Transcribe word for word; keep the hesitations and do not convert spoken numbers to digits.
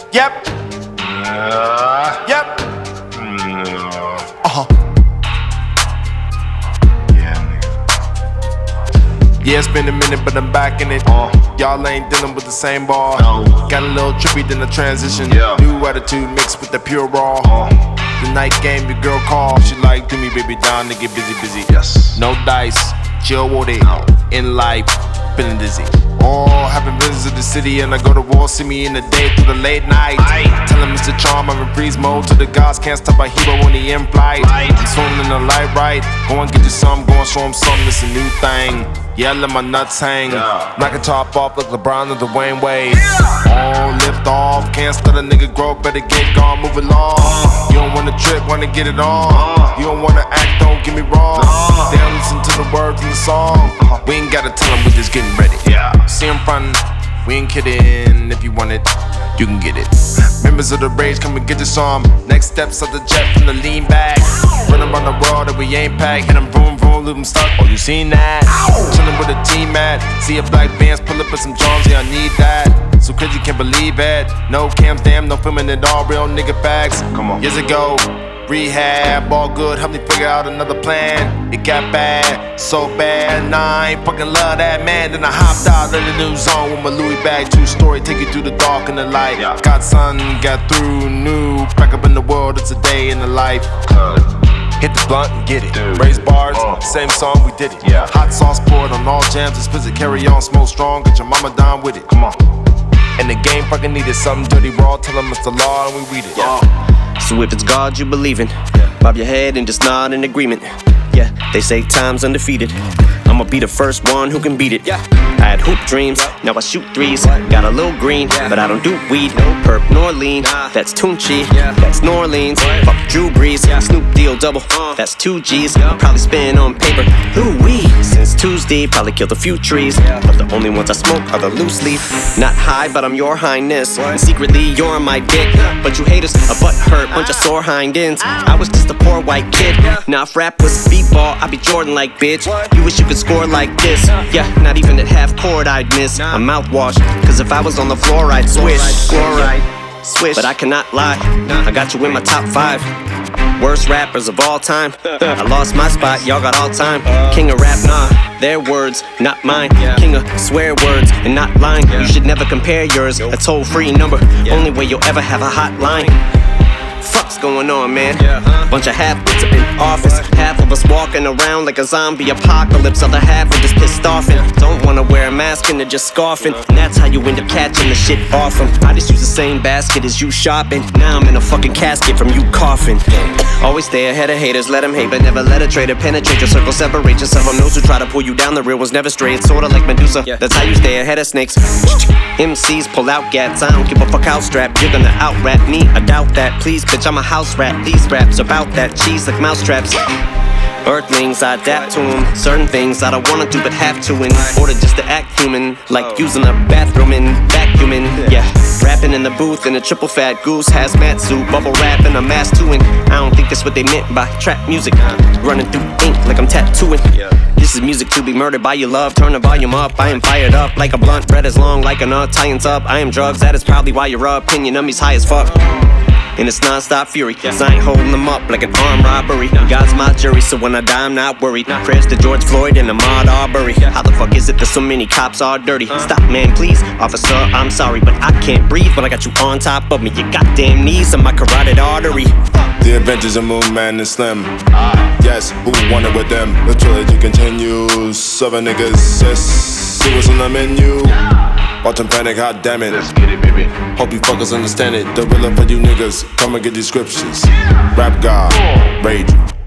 Yep. Uh, Yep. uh, Uh-huh. yeah, nigga. Yeah, it's been a minute, but I'm back in it. Uh, Y'all ain't dealing with the same ball. No. Got a little trippy, then the transition. Yeah. New attitude mixed with the pure raw. uh, The night game, your girl call. She like, do me, baby, down to get busy, busy. yes. No dice, chill with it. No. In life, feeling dizzy. Oh, haven't visited the city and I go to war. See me in the day through the late night. Aye. Tell him Mister Charm, I'm in freeze mode. To the gods, can't stop a hero when he in flight. Right. I'm swimming in the light, right? Go and get you some, go and show him something. It's a new thing. Yeah, let my nuts hang. Yeah. Knock a top off like LeBron or Dwayne Wade. Oh, lift off, can't start a nigga grow, better get gone, move along. You don't wanna trip, wanna get it on. You don't wanna act, don't get me wrong. They don't listen to the words in the song. We ain't gotta tell them, we just getting ready. Yeah. See him frontin', we ain't kidding. If you want it, you can get it. Members of the rage, come and get this on. Next steps of the jet from the lean back. Run around the world that we ain't packed. Hit them vroom vroom, leave them stuck. Oh, you seen that? Chillin' with a team at. See a black Vans, pull up with some Jones, yeah, I need that. So crazy, can't believe it. No cams, damn, no filming it all. Real nigga facts. Come on. Years ago, rehab, all good, helped me figure out another plan. It got bad, so bad, nah, I ain't fucking love that man. Then I hopped out of the new zone with my Louis bag, true story, take you through the dark and the light. Yeah. Got sun, got through, new, back up in the world, it's a day in the life. Uh, Hit the blunt and get it. Dude. Raise bars, Uh. same song, we did it. Yeah. Hot sauce poured on all jams, explicit, carry on, smoke strong, get your mama down with it. come on. And the game fucking needed something dirty raw, tell them it's the law and we read it. Uh, So if it's God you believe in, bob your head and just nod in agreement. Yeah, they say time's undefeated. I'ma be the first one who can beat it. I had hoop dreams, now I shoot threes. Got a little green, but I don't do weed. No perp nor lean, that's Tunchi, that's New Orleans. Fuck Drew Brees, Snoop Deal double, that's two G's. Probably spin on paper, Louis. Since Tuesday, probably killed a few trees. But the only ones I smoke are the loose leaf. Not high, but I'm your highness. And secretly, you're on my dick. But you haters, a butt hurt, bunch of sore hind ends. I was just a poor white kid. Now if rap was speedball, I'd be Jordan like bitch. You wish you could score like this. Yeah, not even at half court I'd miss. I'm mouthwash, cause if I was on the floor I'd swish. Chloride, swish. But I cannot lie, I got you in my top five. Worst rappers of all time. I lost my spot, y'all got all time. King of rap, nah, their words, not mine. King of swear words and not lying. You should never compare yours, a toll free number. Only way you'll ever have a hotline. Fuck's going on, man? Bunch of half-wits up in office. Half of us walking around like a zombie apocalypse. Other half are just pissed off and don't wanna wear a mask and they're just scoffing. And that's how you end up catching the shit off them. I just use the same basket as you shopping. Now I'm in a fucking casket from you coughing. Always stay ahead of haters, let them hate, but never let a traitor penetrate your circle. Separate yourself from those who try to pull you down. The real one's never stray. It's sorta like Medusa. That's how you stay ahead of snakes. M Cs pull out gats. I don't give a fuck how strapped. You're gonna out rap me. I doubt that. Please, bitch, I'm a house rat. These raps about that cheese like mousetraps. Earthlings, I adapt to them. Certain things I don't wanna do but have to in order just to act human. Like using a bathroom and vacuuming. Yeah, rapping in the booth in a triple fat goose hazmat suit. Bubble wrap and a mask too. And I don't think that's what they meant by trap music. Running through ink like I'm tattooing. This is music to be murdered by your love. Turn the volume up, I am fired up like a blunt. Bread is long like a nut, tie-ins up. I am drugs, that is probably why your opinion of me's high as fuck. And it's non-stop fury, cause I ain't holding them up like an armed robbery. God's my jury, so when I die I'm not worried. Prayers to George Floyd and Ahmaud Arbery. How the fuck is it that so many cops are dirty? Stop, man, please, officer, I'm sorry, but I can't breathe when I got you on top of me. Your goddamn knees on my carotid artery. The Adventures of Moon Man and Slim. Yes, who wanted with them? The trilogy continues. Seven niggas, yes, see what's on the menu. Watching Panic, hot damn it. let's get it, baby. Hope you fuckers understand it. The real for you niggas, come and get these scriptures. Rap God, rage.